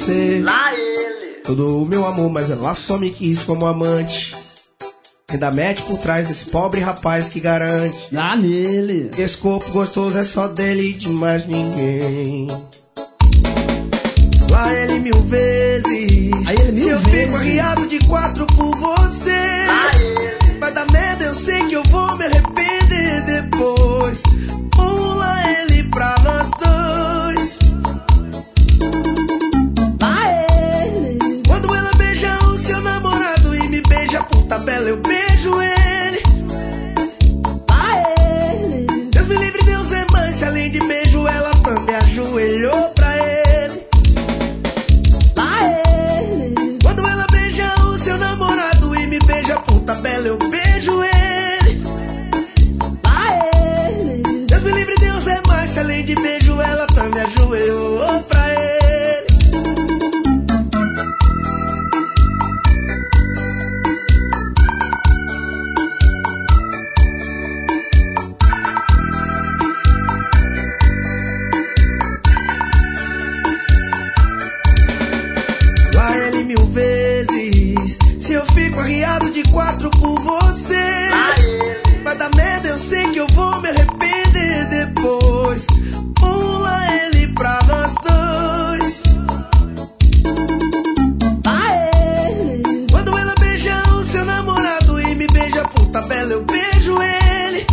você. Lá ele. Todo o meu amor, mas ela só me quis como amante. Ainda mete por trás desse pobre rapaz que garante. Lá nele. Esse corpo gostoso é só dele e de mais ninguém. Lá ele 1000 vezes. Aí ele 1000 Se eu vezes. fico arriado de 4 por você, Lá ele. vai dar merda, eu sei que eu vou me arrepender depois. Pula ele pra nós dois. Quando ela beija o seu namorado e me beija por tabela, eu beijo ele. Deus me livre, Deus é mãe, se além de beijo ela também ajoelhou pra ele. Quando ela beija o seu namorado e me beija por tabela, eu beijo ele. Deus me livre, Deus é mais, se além de beijo ela também ajoelhou pra ele. Lá ele 1000 vezes. Se eu fico arriado de 4 por você, Lá ele. vai dar merda, eu sei que eu vou me arrepender depois. Pula ele pra nós dois. Quando ela beija o seu namorado e me beija por tabela, eu beijo ele.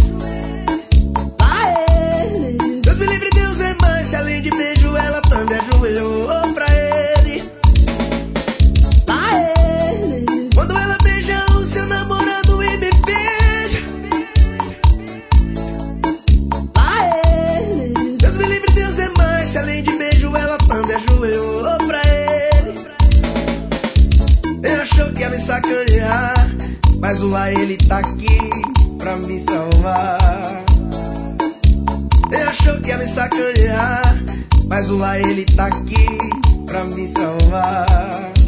Deus me livre, Deus é mais, se além de beijo ela também ajoelhou pra ele. Quando ela beija o seu namorado e me beija, Deus me livre, Deus é mais, se além de beijo ela também ajoelhou pra ele. Ele achou que ia me sacanear, mas o lá ele tá aqui pra me salvar. Ele achou que ia me sacanear, mas o lá ele tá aqui pra me salvar.